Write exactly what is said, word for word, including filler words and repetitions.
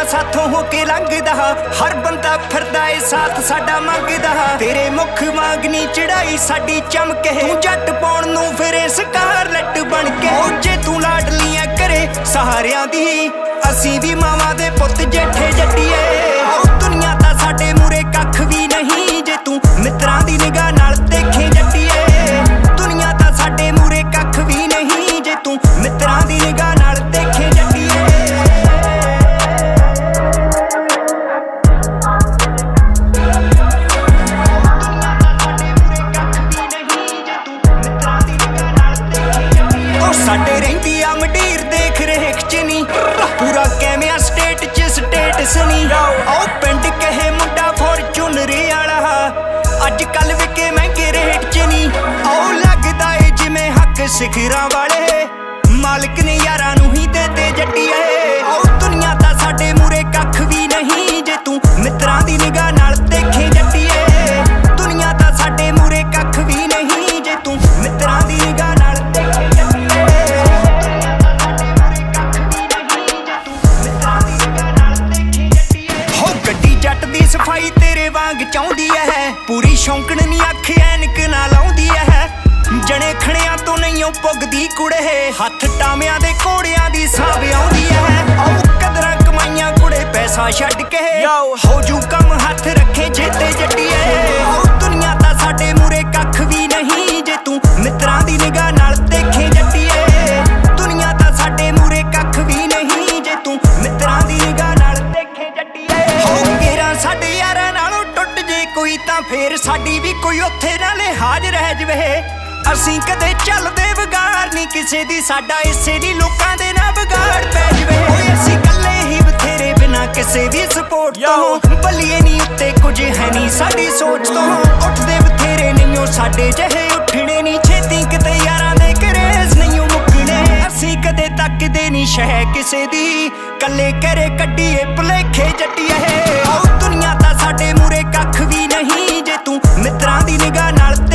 दुनिया साथों होके लंघदा, हर बंदा फिरदा ए साथ साडा मंगदा। तेरे मुख मांगनी चढ़ाई साडी चमके, तू जट पाउण नूं फिरे स्कारलेट बन के। जे तू लाडलियां करे सहारियां दी, असीं भी मावां दे पुੱਤ जेठे जट्टीए। दुनिया तां साडे मूरे कख भी नहीं, जे तू मित्रां दी निगाह नाल देखे जट्टीए। दुनिया तां साडे मूरे कख भी नहीं, जे तू मित्रां दी निगाह नाल देखे जट्टीए। साडे रहिंदी आ मंडीर देख रेख च नी, पूरा कैमिया स्टेट च स्टेटस नी। ओ पिंड कहे मुंडा फॉर्चूनर आला, अज कल विके महंगे रेट च नी। ओ लगदा ए जिवें हक सिखरां वाले, मालिक ने यारां नूं ही देते जट्टीए। ओ दुनिया तां साडे मूरे कख भी नहीं, जे तू मित्रां दी निगाह नाल देखे जट्टीए। दुनिया तां साडे मूरे कख भी नहीं, जे तू मित्रां दी निगाह नाल देखे जट्टीए। सफाई तेरे वांग चाहुंदी है, पूरी शौंकण नी अख ऐनक ना लाउंदी है। जने खड़ियां तो नहीं पुगदी कुड़े, हथ टामियां दे घोड़ियां दी सांभ आउंदी है। ओ कदरां कमाइयां कुड़े पैसा छड्ड के, हो जू कम हथ रखे जेते जट्टीए। ओ दुनिया तां साडे मूरे कख भी नहीं, जे तू मित्रां दी निगाह नाल देखे जट्टीए। दुनिया तां साडे मूरे कख भी नहीं, जे तू मित्रां दी निगाह नाल देखे जट्टीए। साडे यारां नालों टुट जे कोई तां फेर साडी भी कोई उत्थे ना लिहाज रह जवे। असीं कदे चलदे बगाड़ नी किसे दी, साडा इसे दी लोकां दे ना बगाड़ पै जवे। असीं कल्ले ही बथेरे बिना किसे दी सपोर्ट तो, बलिए नी उत्ते कुछ है नी साडी सोच तो। उठदे बथेरे नहीं साडे जहे उठने नी, छेती किते यारां दे करेज नहीं मुकने। असीं कदे तकदे नी शह किसे दी, कल्ले करे कड्डीए भुलेखे जट्टीए। दुनिया तां साडे मूरे कख भी नहीं, जे तू मित्रां दी निगाह नाल